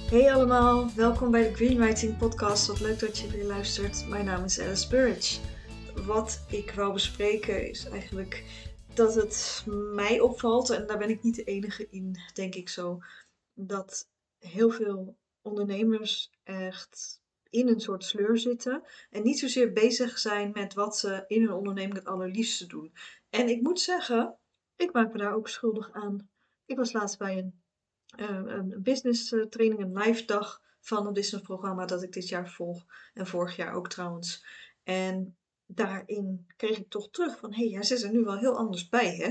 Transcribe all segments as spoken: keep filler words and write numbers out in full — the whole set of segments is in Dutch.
Hey allemaal, welkom bij de Greenwriting Podcast. Wat leuk dat je weer luistert. Mijn naam is Alice Burridge. Wat ik wou bespreken is eigenlijk dat het mij opvalt, en daar ben ik niet de enige in, denk ik zo, dat heel veel ondernemers echt in een soort sleur zitten en niet zozeer bezig zijn met wat ze in hun onderneming het allerliefste doen. En ik moet zeggen, ik maak me daar ook schuldig aan. Ik was laatst bij een uh, een business uh, training, een live dag van een businessprogramma dat ik dit jaar volg. En vorig jaar ook trouwens. En daarin kreeg ik toch terug van, hé, hey, jij zit er nu wel heel anders bij, hè?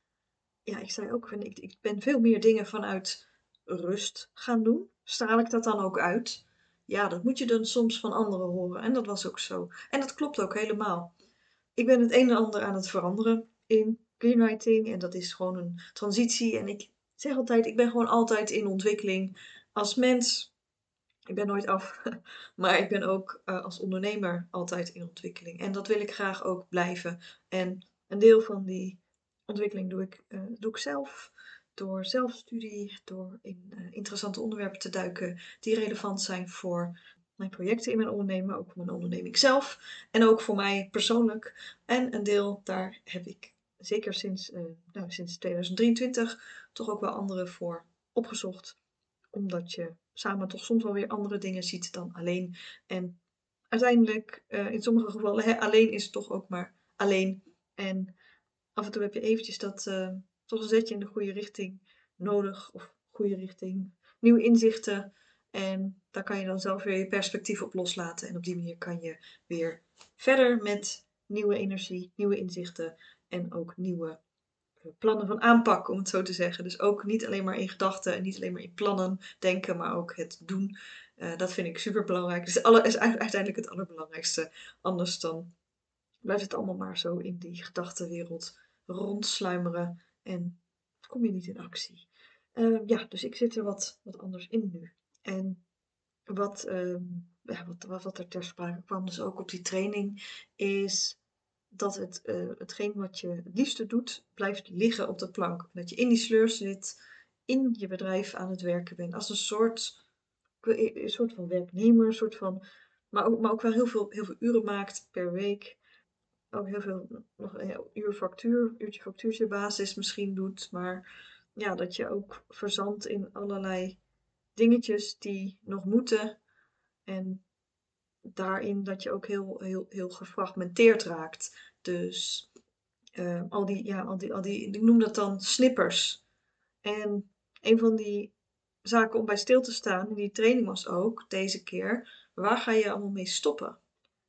Ja, ik zei ook, ik, ik ben veel meer dingen vanuit rust gaan doen. Straal ik dat dan ook uit? Ja, dat moet je dan soms van anderen horen. En dat was ook zo. En dat klopt ook helemaal. Ik ben het een en ander aan het veranderen in greenwriting. En dat is gewoon een transitie. En ik zeg altijd, ik ben gewoon altijd in ontwikkeling als mens. Ik ben nooit af, maar ik ben ook uh, als ondernemer altijd in ontwikkeling. En dat wil ik graag ook blijven. En een deel van die ontwikkeling doe ik, uh, doe ik zelf. Door zelfstudie, door in uh, interessante onderwerpen te duiken die relevant zijn voor mijn projecten in mijn onderneming, ook voor mijn onderneming zelf. En ook voor mij persoonlijk. En een deel, daar heb ik zeker sinds, uh, nou, sinds tweeduizend drieëntwintig toch ook wel anderen voor opgezocht. Omdat je samen toch soms wel weer andere dingen ziet dan alleen. En uiteindelijk, uh, in sommige gevallen, hè, alleen is het toch ook maar alleen. En af en toe heb je eventjes dat, uh, toch een zetje in de goede richting nodig. Of goede richting, nieuwe inzichten. En daar kan je dan zelf weer je perspectief op loslaten. En op die manier kan je weer verder met nieuwe energie, nieuwe inzichten en ook nieuwe plannen van aanpak, om het zo te zeggen. Dus ook niet alleen maar in gedachten en niet alleen maar in plannen denken, maar ook het doen. Uh, dat vind ik super belangrijk. Dus alle, is uiteindelijk het allerbelangrijkste. Anders dan blijft het allemaal maar zo in die gedachtenwereld rondsluimeren en kom je niet in actie. Uh, ja, dus ik zit er wat, wat anders in nu. En wat, uh, ja, wat, wat er ter sprake kwam, dus ook op die training, is dat het, uh, hetgeen wat je het liefste doet, blijft liggen op de plank. Dat je in die sleur zit, in je bedrijf aan het werken bent. Als een soort, een soort van werknemer, een soort van, maar ook, maar ook wel heel veel, heel veel uren maakt per week. Ook heel veel nog ja, uur factuur, uurtje factuurtje basis misschien doet. Maar ja, dat je ook verzandt in allerlei dingetjes die nog moeten. En daarin dat je ook heel, heel, heel gefragmenteerd raakt. Dus uh, al, die, ja, al, die, al die, ik noem dat dan snippers. En een van die zaken om bij stil te staan, in die training was ook deze keer, waar ga je allemaal mee stoppen?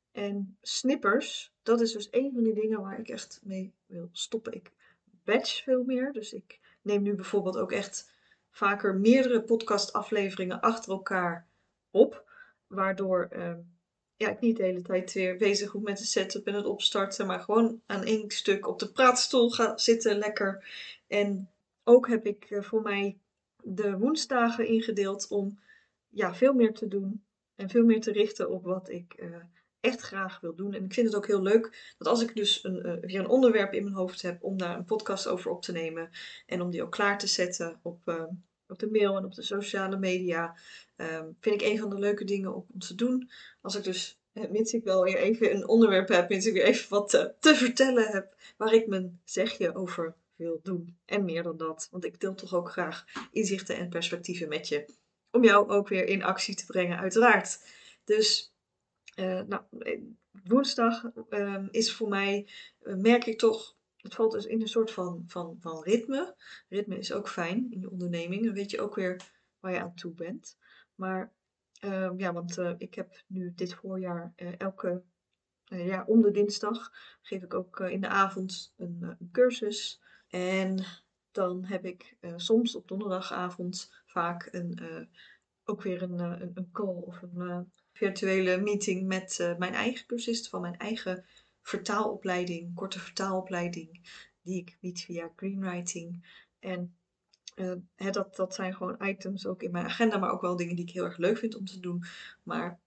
En snippers, dat is dus een van die dingen waar ik echt mee wil stoppen. Ik batch veel meer, dus ik neem nu bijvoorbeeld ook echt vaker meerdere podcastafleveringen achter elkaar op, waardoor uh, ja, ik niet de hele tijd weer bezig hoef met de setup en het opstarten, maar gewoon aan één stuk op de praatstoel ga zitten, lekker. En ook heb ik uh, voor mij de woensdagen ingedeeld om ja, veel meer te doen en veel meer te richten op wat ik uh, echt graag wil doen. En ik vind het ook heel leuk dat als ik dus een, uh, weer een onderwerp in mijn hoofd heb om daar een podcast over op te nemen en om die ook klaar te zetten op, uh, op de mail en op de sociale media, uh, vind ik een van de leuke dingen om, om te doen. Als ik dus, mits ik wel weer even een onderwerp heb, mits ik weer even wat te, te vertellen heb waar ik mijn zegje over wil doen. En meer dan dat, want ik deel toch ook graag inzichten en perspectieven met je. Om jou ook weer in actie te brengen, uiteraard. Dus uh, nou, woensdag uh, is voor mij, uh, merk ik toch, het valt dus in een soort van, van, van ritme. Ritme is ook fijn in je onderneming. Dan weet je ook weer waar je aan toe bent. Maar uh, ja, want uh, ik heb nu dit voorjaar uh, elke, uh, ja, om de dinsdag geef ik ook uh, in de avond een, uh, een cursus. En dan heb ik uh, soms op donderdagavond vaak een, uh, ook weer een, uh, een, een call of een uh, virtuele meeting met uh, mijn eigen cursist van mijn eigen vertaalopleiding, korte vertaalopleiding, die ik bied via Greenwriting. En uh, hè, dat, dat zijn gewoon items ook in mijn agenda, maar ook wel dingen die ik heel erg leuk vind om te doen. Maar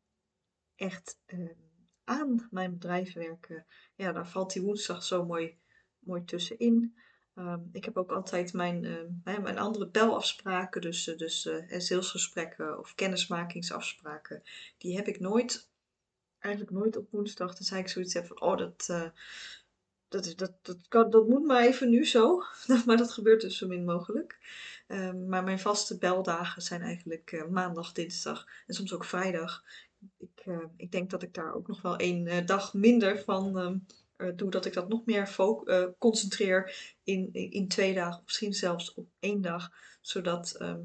echt uh, aan mijn bedrijf werken, ja, daar valt die woensdag zo mooi, mooi tussenin. Ehm, ik heb ook altijd mijn, ehm, hè, mijn andere belafspraken, dus, eh, dus eh, salesgesprekken of kennismakingsafspraken, die heb ik nooit, eigenlijk nooit op woensdag. Tenzij ik zoiets heb van, oh, dat, eh, dat, is- dat, dat, kan, dat moet maar even nu zo. Maar dat gebeurt dus zo min mogelijk. Ehm, maar mijn vaste beldagen zijn eigenlijk eh, maandag, dinsdag en soms ook vrijdag. Ik, eh, ik denk dat ik daar ook nog wel één eh, dag minder van ehm, eh, doe. Dat ik dat nog meer fo- eh, concentreer in, in, in twee dagen. Of misschien zelfs op één dag. Zodat ehm,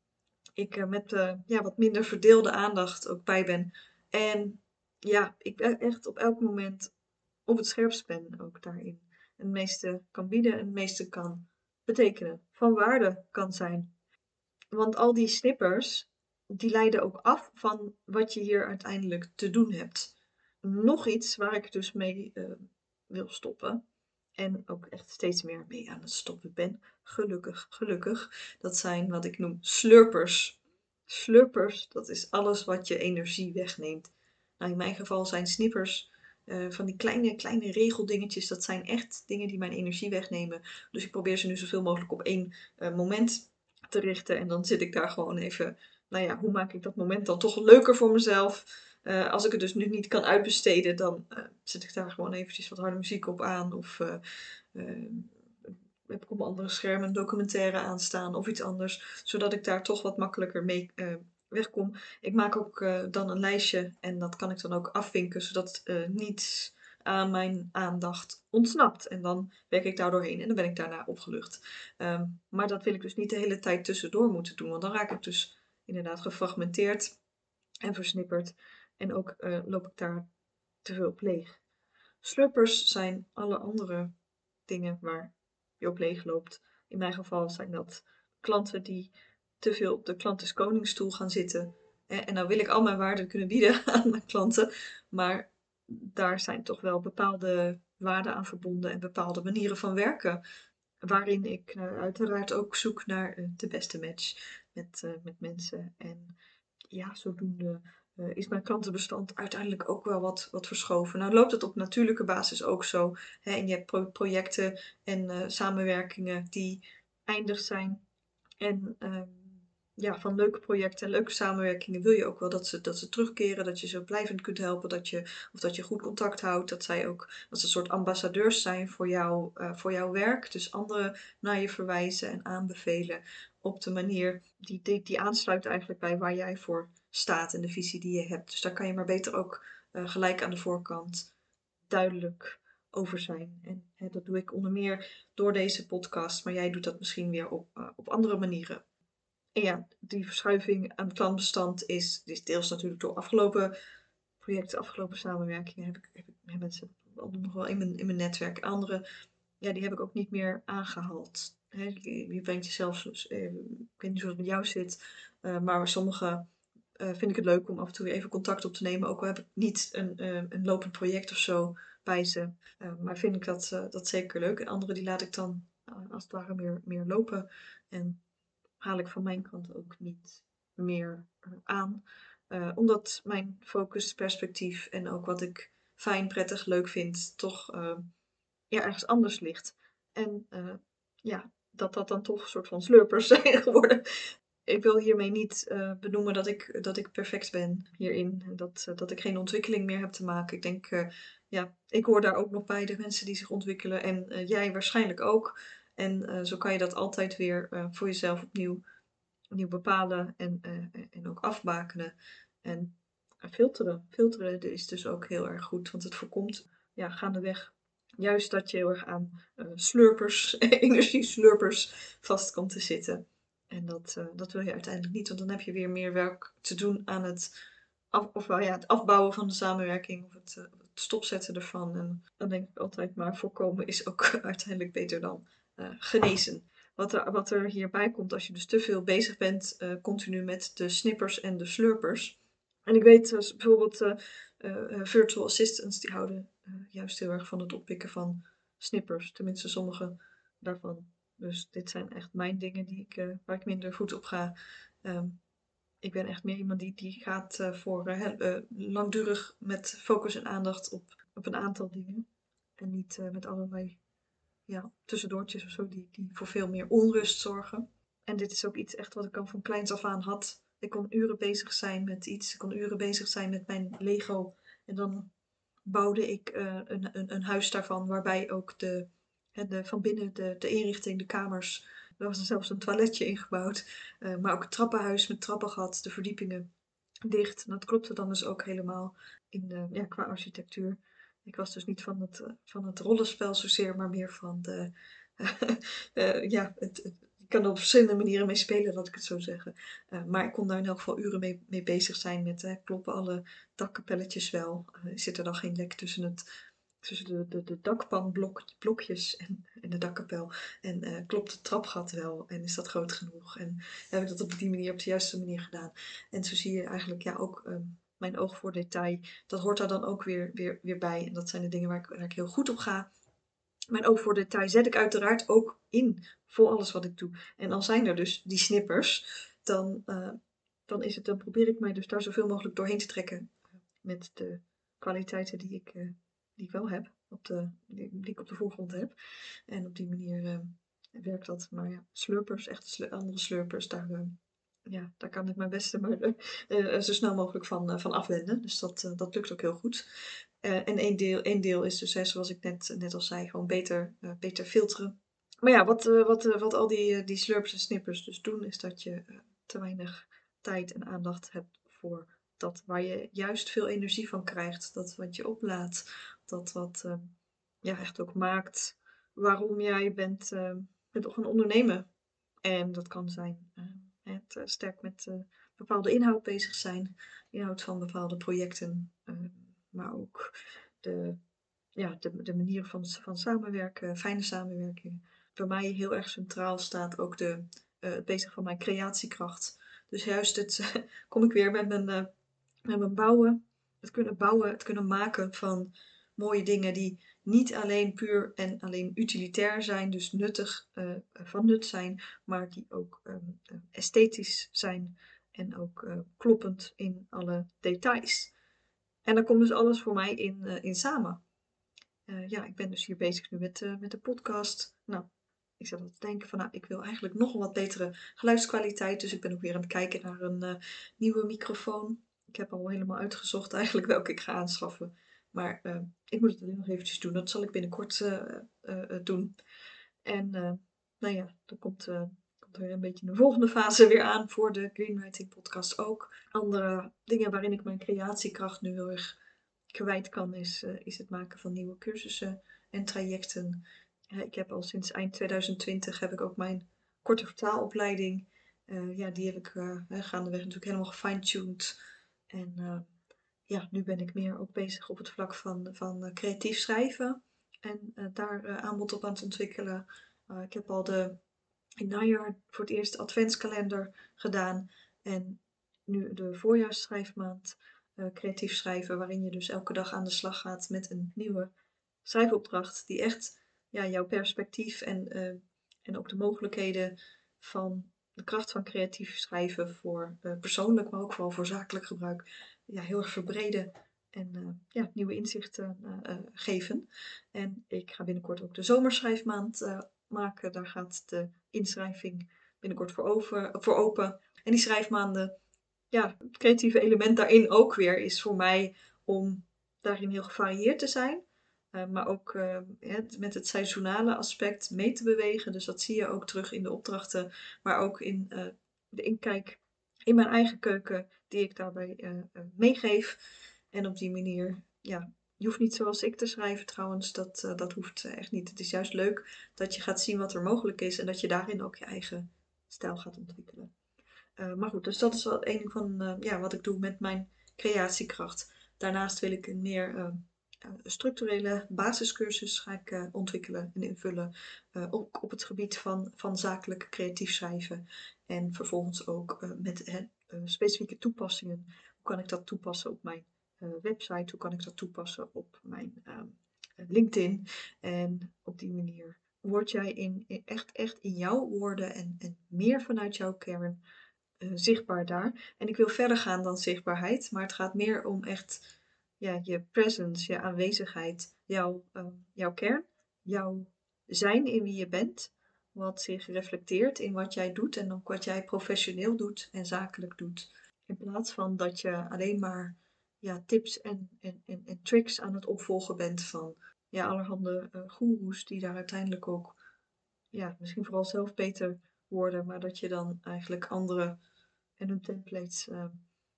ik er met eh, ja, wat minder verdeelde aandacht ook bij ben. En ja, ik e- echt op elk moment op het scherpst ben ook daarin. En het meeste kan bieden en het meeste kan betekenen. Van waarde kan zijn. Want al die snippers, die leiden ook af van wat je hier uiteindelijk te doen hebt. Nog iets waar ik dus mee eh, wil stoppen. En ook echt steeds meer mee aan het stoppen ben. Gelukkig, gelukkig. Dat zijn wat ik noem slurpers. Slurpers, dat is alles wat je energie wegneemt. Nou, in mijn geval zijn snippers eh, van die kleine, kleine regeldingetjes. Dat zijn echt dingen die mijn energie wegnemen. Dus ik probeer ze nu zoveel mogelijk op één eh, moment te richten. En dan zit ik daar gewoon even, nou ja, hoe maak ik dat moment dan toch leuker voor mezelf? Eh, als ik het dus nu niet kan uitbesteden, dan eh, zet ik daar gewoon eventjes wat harde muziek op aan. Of eh, eh, heb ik op een andere scherm een documentaire aanstaan of iets anders. Zodat ik daar toch wat makkelijker mee eh, wegkom. Ik maak ook eh, dan een lijstje en dat kan ik dan ook afvinken. Zodat uh, niets aan mijn aandacht ontsnapt. En dan werk ik daar doorheen en dan ben ik daarna opgelucht. Ehm, maar dat wil ik dus niet de hele tijd tussendoor moeten doen. Want dan raak ik dus inderdaad gefragmenteerd en versnipperd. En ook uh, loop ik daar te veel op leeg. Slurpers zijn alle andere dingen waar je op leeg loopt. In mijn geval zijn dat klanten die te veel op de klant is koningsstoel gaan zitten. En nou wil ik al mijn waarde kunnen bieden aan mijn klanten. Maar daar zijn toch wel bepaalde waarden aan verbonden en bepaalde manieren van werken. Waarin ik uh, uiteraard ook zoek naar uh, de beste match met, uh, met mensen. En ja, zodoende uh, is mijn klantenbestand uiteindelijk ook wel wat, wat verschoven. Nou loopt het op natuurlijke basis ook zo. Hè, en je hebt pro- projecten en uh, samenwerkingen die eindig zijn. En um, ja, van leuke projecten en leuke samenwerkingen wil je ook wel dat ze, dat ze terugkeren. Dat je ze blijvend kunt helpen. Dat je, of dat je goed contact houdt. Dat zij ook dat ze een soort ambassadeurs zijn voor, jou, uh, voor jouw werk. Dus anderen naar je verwijzen en aanbevelen op de manier die, die, die aansluit eigenlijk bij waar jij voor staat en de visie die je hebt. Dus daar kan je maar beter ook uh, gelijk aan de voorkant duidelijk over zijn. En hè, dat doe ik onder meer door deze podcast, maar jij doet dat misschien weer op, uh, op andere manieren. En ja, die verschuiving aan het klantbestand is, is deels natuurlijk door afgelopen projecten, afgelopen samenwerkingen heb ik, heb ik heb mensen nog wel in mijn, in mijn netwerk. Andere, ja, die heb ik ook niet meer aangehaald. Hè, je, je brengt jezelf, eh, ik weet niet hoe het met jou zit, uh, maar sommige uh, vind ik het leuk om af en toe weer even contact op te nemen. Ook al heb ik niet een, uh, een lopend project of zo bij ze. Uh, maar vind ik dat, uh, dat zeker leuk. En andere die laat ik dan uh, als het ware meer, meer lopen. En haal ik van mijn kant ook niet meer uh, aan. Uh, omdat mijn focus, perspectief en ook wat ik fijn, prettig, leuk vind, toch uh, ja, ergens anders ligt. En uh, ja, dat dat dan toch een soort van slurpers zijn geworden. Ik wil hiermee niet uh, benoemen dat ik, dat ik perfect ben hierin. Dat, uh, dat ik geen ontwikkeling meer heb te maken. Ik denk, uh, ja, ik hoor daar ook nog bij, de mensen die zich ontwikkelen. En uh, jij waarschijnlijk ook. En uh, zo kan je dat altijd weer uh, voor jezelf opnieuw, opnieuw bepalen en, uh, en ook afbakenen. En uh, filteren. Filteren is dus ook heel erg goed, want het voorkomt ja, gaandeweg juist dat je heel erg aan uh, slurpers, energieslurpers vast komt te zitten. En dat, uh, dat wil je uiteindelijk niet, want dan heb je weer meer werk te doen aan het, af, of, well, ja, het afbouwen van de samenwerking of het, uh, het stopzetten ervan. En dan denk ik altijd maar voorkomen is ook uiteindelijk beter dan uh, genezen. Wat er, wat er hierbij komt als je dus te veel bezig bent uh, continu met de snippers en de slurpers. En ik weet uh, bijvoorbeeld uh, uh, virtual assistants die houden uh, juist heel erg van het oppikken van snippers. Tenminste sommige daarvan. Dus dit zijn echt mijn dingen die ik, uh, waar ik minder goed op ga. Um, ik ben echt meer iemand die, die gaat uh, voor uh, uh, langdurig met focus en aandacht op, op een aantal dingen. En niet uh, met allerlei ja, tussendoortjes of zo die, die voor veel meer onrust zorgen. En dit is ook iets echt wat ik al van kleins af aan had. Ik kon uren bezig zijn met iets. Ik kon uren bezig zijn met mijn Lego. En dan bouwde ik uh, een, een, een huis daarvan waarbij ook de, hè, de, van binnen de, de inrichting, de kamers, er was er zelfs een toiletje ingebouwd. Uh, maar ook het trappenhuis met trappengat, de verdiepingen dicht. En dat klopte dan dus ook helemaal in de, ja, qua architectuur. Ik was dus niet van het, uh, van het rollenspel zozeer, maar meer van de, uh, ja, het, het, je kan er op verschillende manieren mee spelen, laat ik het zo zeggen. Uh, maar ik kon daar in elk geval uren mee, mee bezig zijn met uh, kloppen alle dakkapelletjes wel. Uh, zit er dan geen lek tussen, het, tussen de, de, de dakpanblokjes en, en de dakkapel? En uh, klopt het trapgat wel? En is dat groot genoeg? En heb ik dat op die manier, op de juiste manier gedaan? En zo zie je eigenlijk ja, ook um, mijn oog voor detail. Dat hoort daar dan ook weer, weer, weer bij. En dat zijn de dingen waar ik, waar ik heel goed op ga. Mijn oog voor detail zet ik uiteraard ook in voor alles wat ik doe. En al zijn er dus die snippers, dan, uh, dan, is het, dan probeer ik mij dus daar zoveel mogelijk doorheen te trekken met de kwaliteiten die ik, uh, die ik wel heb, op de, die, die ik op de voorgrond heb. En op die manier uh, werkt dat. Maar ja, slurpers, echte slu- andere slurpers, daar, uh, ja, daar kan ik mijn beste maar uh, uh, zo snel mogelijk van, uh, van afwenden. Dus dat, uh, dat lukt ook heel goed. Uh, en één deel, één deel is dus, hè, zoals ik net, net al zei, gewoon beter, uh, beter filteren. Maar ja, wat, uh, wat, uh, wat al die, uh, die slurps en snippers dus doen, is dat je uh, te weinig tijd en aandacht hebt voor dat waar je juist veel energie van krijgt. Dat wat je oplaadt. Dat wat uh, ja, echt ook maakt waarom jij bent, uh, bent gaan ondernemen. En dat kan zijn uh, het uh, sterk met uh, bepaalde inhoud bezig zijn. Inhoud van bepaalde projecten. Uh, maar ook de, ja, de, de manier van, van samenwerken, fijne samenwerking. Bij mij heel erg centraal staat ook de, uh, het bezig van mijn creatiekracht. Dus juist het, uh, kom ik weer met mijn, uh, met mijn bouwen. Het kunnen bouwen, het kunnen maken van mooie dingen die niet alleen puur en alleen utilitair zijn, dus nuttig, uh, van nut zijn, maar die ook um, uh, esthetisch zijn en ook uh, kloppend in alle details. En daar komt dus alles voor mij in, uh, in samen. Uh, ja, ik ben dus hier bezig nu met, uh, met de podcast. Nou, ik zat al te denken van, nou, ik wil eigenlijk nog een wat betere geluidskwaliteit. Dus ik ben ook weer aan het kijken naar een uh, nieuwe microfoon. Ik heb al helemaal uitgezocht eigenlijk welke ik ga aanschaffen. Maar uh, ik moet het alleen nog eventjes doen. Dat zal ik binnenkort uh, uh, uh, doen. En uh, nou ja, dan komt, uh, komt er weer een beetje een volgende fase weer aan voor de Greenwriting podcast ook. Andere dingen waarin ik mijn creatiekracht nu heel erg kwijt kan, is, uh, is het maken van nieuwe cursussen en trajecten. Uh, ik heb al sinds eind tweeduizend twintig heb ik ook mijn korte vertaalopleiding. Uh, ja, die heb ik uh, gaandeweg natuurlijk helemaal gefine-tuned. En uh, ja, nu ben ik meer ook bezig op het vlak van, van uh, creatief schrijven. En uh, daar uh, aanbod op aan het ontwikkelen. Uh, ik heb al de in najaar voor het eerst de adventskalender gedaan. En nu de voorjaarsschrijfmaand uh, creatief schrijven. Waarin je dus elke dag aan de slag gaat met een nieuwe schrijfopdracht. Die echt ja, jouw perspectief en, uh, en ook de mogelijkheden van de kracht van creatief schrijven voor uh, persoonlijk, maar ook vooral voor zakelijk gebruik. Ja, heel erg verbreden en uh, ja, nieuwe inzichten uh, uh, geven. En ik ga binnenkort ook de zomerschrijfmaand uh, maken. Daar gaat de inschrijving binnenkort voor, over, voor open. En die schrijfmaanden, ja, het creatieve element daarin ook weer is voor mij om daarin heel gevarieerd te zijn. Uh, maar ook uh, het, met het seizoenale aspect mee te bewegen. Dus dat zie je ook terug in de opdrachten. Maar ook in uh, de inkijk in mijn eigen keuken die ik daarbij uh, uh, meegeef. En op die manier, ja, je hoeft niet zoals ik te schrijven trouwens. Dat, uh, dat hoeft echt niet. Het is juist leuk dat je gaat zien wat er mogelijk is. En dat je daarin ook je eigen stijl gaat ontwikkelen. Uh, maar goed, dus dat is wel een van uh, ja, wat ik doe met mijn creatiekracht. Daarnaast wil ik een meer uh, uh, structurele basiscursus ga ik, uh, ontwikkelen en invullen. Uh, ook op het gebied van, van zakelijk creatief schrijven. En vervolgens ook uh, met uh, uh, specifieke toepassingen. Hoe kan ik dat toepassen op mijn uh, website? Hoe kan ik dat toepassen op mijn uh, LinkedIn? En op die manier word jij in, in echt, echt in jouw woorden en, en meer vanuit jouw kern Uh, zichtbaar daar. En ik wil verder gaan dan zichtbaarheid, maar het gaat meer om echt ja, je presence, je aanwezigheid, jouw, uh, jouw kern, jouw zijn in wie je bent, wat zich reflecteert in wat jij doet en ook wat jij professioneel doet en zakelijk doet. In plaats van dat je alleen maar ja, tips en, en, en, en tricks aan het opvolgen bent van ja, allerhande uh, goeroes die daar uiteindelijk ook ja, misschien vooral zelf beter worden, maar dat je dan eigenlijk anderen en hun templates uh,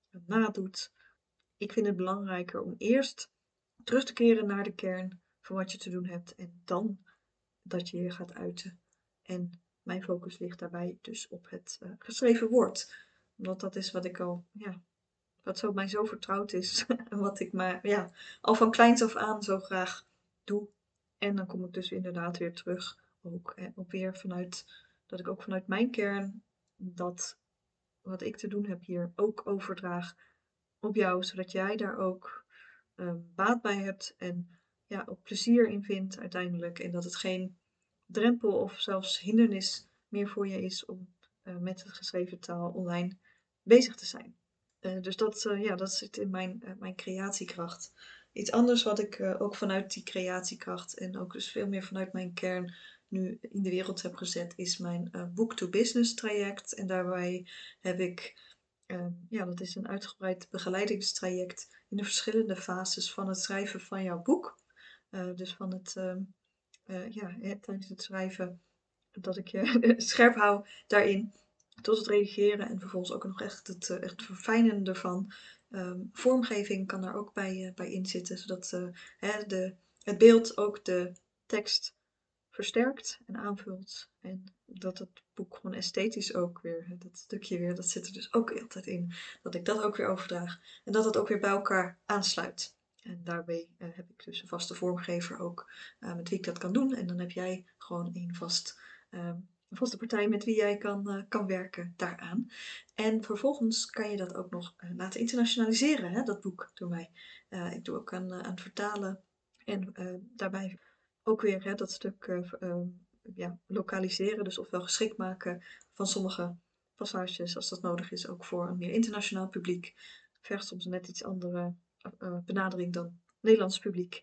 nadoet. Ik vind het belangrijker om eerst terug te keren naar de kern van wat je te doen hebt en dan dat je je gaat uiten. En mijn focus ligt daarbij dus op het uh, geschreven woord. Omdat dat is wat ik al, ja, wat zo mij zo vertrouwd is. En wat ik maar, ja, al van kleins af aan zo graag doe. En dan kom ik dus inderdaad weer terug. Ook hè, op weer vanuit, dat ik ook vanuit mijn kern dat wat ik te doen heb hier ook overdraag op jou. Zodat jij daar ook um, baat bij hebt en ja, ook plezier in vindt uiteindelijk. En dat het geen drempel of zelfs hindernis meer voor je is om uh, met de geschreven taal online bezig te zijn. Uh, dus dat, uh, ja, dat zit in mijn, uh, mijn creatiekracht. Iets anders wat ik uh, ook vanuit die creatiekracht en ook dus veel meer vanuit mijn kern nu in de wereld heb gezet, is mijn uh, Book-to-Business traject. En daarbij heb ik, uh, ja, dat is een uitgebreid begeleidingstraject in de verschillende fases van het schrijven van jouw boek. Uh, dus van het, uh, uh, ja, hè, tijdens het schrijven, dat ik je scherp hou daarin, tot het redigeren en vervolgens ook nog echt het, uh, echt verfijnen ervan. Um, vormgeving kan daar ook bij, uh, bij in zitten, zodat uh, hè, de, het beeld ook de tekst versterkt en aanvult. En dat het boek gewoon esthetisch ook weer, dat stukje weer, dat zit er dus ook altijd in. Dat ik dat ook weer overdraag. En dat het ook weer bij elkaar aansluit. En daarbij uh, heb ik dus een vaste vormgever ook uh, met wie ik dat kan doen. En dan heb jij gewoon een vast... Um, een vaste partij met wie jij kan, uh, kan werken daaraan. En vervolgens kan je dat ook nog uh, laten internationaliseren, hè, dat boek door mij. Uh, ik doe ook aan, uh, aan het vertalen en uh, daarbij ook weer hè, dat stuk uh, uh, ja, lokaliseren, dus ofwel geschikt maken van sommige passages als dat nodig is, ook voor een meer internationaal publiek. Vergt soms een net iets andere uh, benadering dan Nederlands publiek.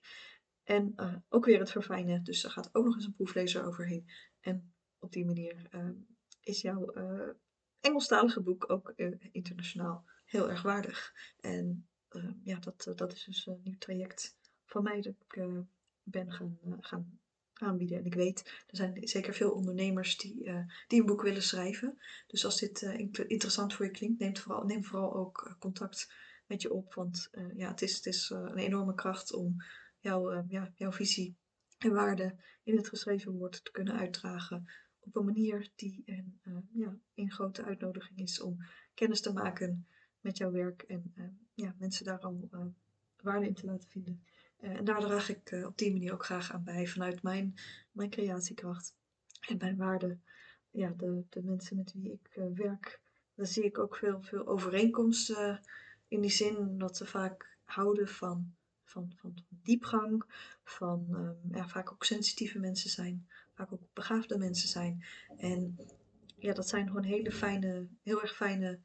En uh, ook weer het verfijnen, dus er gaat ook nog eens een proeflezer overheen. En op die manier uh, is jouw uh, Engelstalige boek ook uh, internationaal heel erg waardig. En uh, ja, dat, uh, dat is dus een nieuw traject van mij dat ik uh, ben gaan, uh, gaan aanbieden. En ik weet, er zijn zeker veel ondernemers die, uh, die een boek willen schrijven. Dus als dit uh, interessant voor je klinkt, neem vooral, neem vooral ook uh, contact met je op. Want uh, ja, het is, het is uh, een enorme kracht om jouw, uh, ja, jouw visie en waarde in het geschreven woord te kunnen uitdragen op een manier die een, uh, ja, een grote uitnodiging is om kennis te maken met jouw werk en uh, ja, mensen daar al uh, waarde in te laten vinden. Uh, en daar draag ik uh, op die manier ook graag aan bij vanuit mijn, mijn creatiekracht en mijn waarde. Ja, de, de mensen met wie ik uh, werk, daar zie ik ook veel, veel overeenkomsten uh, in die zin dat ze vaak houden van, van, van diepgang, van um, ja, vaak ook sensitieve mensen zijn, vaak ook begaafde mensen zijn. En ja, dat zijn gewoon hele fijne, heel erg fijne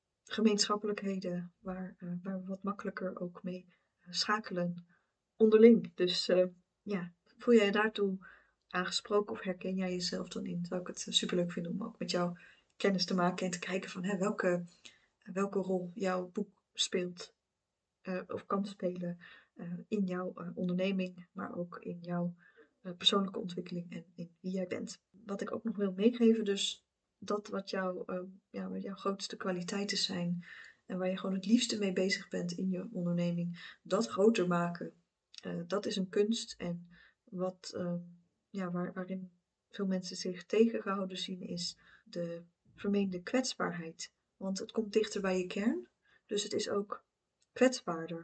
gemeenschappelijkheden waar, uh, waar we wat makkelijker ook mee uh, schakelen onderling. Dus uh, ja, voel jij je daartoe aangesproken of herken jij jezelf dan in? Zou ik het uh, superleuk vinden om ook met jou kennis te maken en te kijken van hè, welke, welke rol jouw boek speelt uh, of kan spelen uh, in jouw uh, onderneming, maar ook in jouw uh, persoonlijke ontwikkeling en in wie jij bent. Wat ik ook nog wil meegeven, dus dat wat, jou, uh, ja, wat jouw grootste kwaliteiten zijn en waar je gewoon het liefste mee bezig bent in je onderneming, dat groter maken. Uh, dat is een kunst en wat, uh, ja, waar, waarin veel mensen zich tegengehouden zien is de vermeende kwetsbaarheid. Want het komt dichter bij je kern, dus het is ook kwetsbaarder.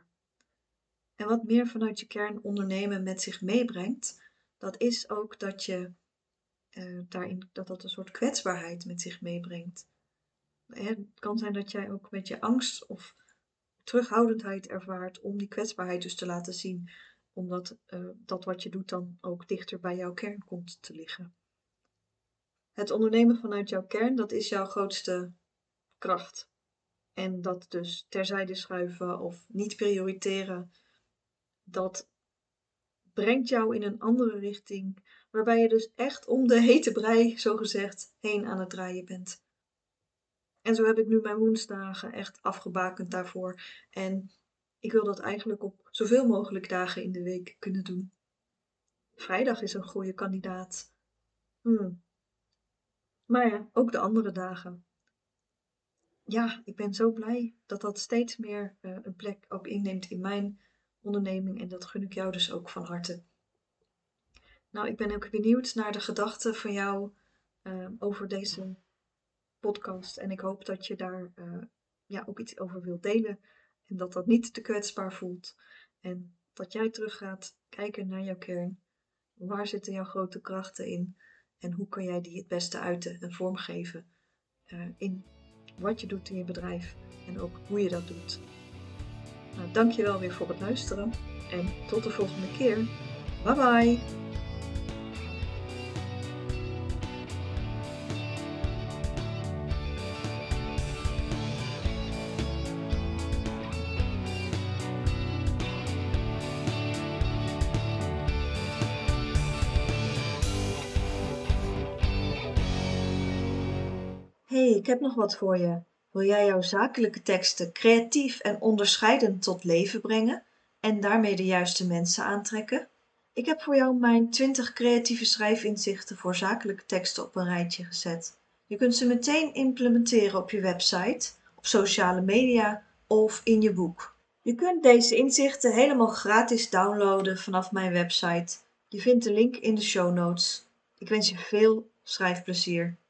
En wat meer vanuit je kern ondernemen met zich meebrengt, dat is ook dat je uh, daarin dat dat een soort kwetsbaarheid met zich meebrengt. Het kan zijn dat jij ook met je angst of terughoudendheid ervaart om die kwetsbaarheid dus te laten zien, omdat uh, dat wat je doet dan ook dichter bij jouw kern komt te liggen. Het ondernemen vanuit jouw kern, dat is jouw grootste kracht. En dat dus terzijde schuiven of niet prioriteren, dat brengt jou in een andere richting, waarbij je dus echt om de hete brei, zogezegd, heen aan het draaien bent. En zo heb ik nu mijn woensdagen echt afgebakend daarvoor. En ik wil dat eigenlijk op zoveel mogelijk dagen in de week kunnen doen. Vrijdag is een goede kandidaat. Hmm. Maar ja, ook de andere dagen. Ja, ik ben zo blij dat dat steeds meer uh, een plek ook inneemt in mijn onderneming. En dat gun ik jou dus ook van harte. Nou, ik ben ook benieuwd naar de gedachten van jou uh, over deze podcast. En ik hoop dat je daar uh, ja, ook iets over wilt delen. En dat dat niet te kwetsbaar voelt. En dat jij terug gaat kijken naar jouw kern. Waar zitten jouw grote krachten in? En hoe kan jij die het beste uiten en vormgeven uh, in wat je doet in je bedrijf. En ook hoe je dat doet. Nou, dank je wel weer voor het luisteren. En tot de volgende keer. Bye bye! Hey, ik heb nog wat voor je. Wil jij jouw zakelijke teksten creatief en onderscheidend tot leven brengen en daarmee de juiste mensen aantrekken? Ik heb voor jou mijn twintig creatieve schrijfinzichten voor zakelijke teksten op een rijtje gezet. Je kunt ze meteen implementeren op je website, op sociale media of in je boek. Je kunt deze inzichten helemaal gratis downloaden vanaf mijn website. Je vindt de link in de show notes. Ik wens je veel schrijfplezier.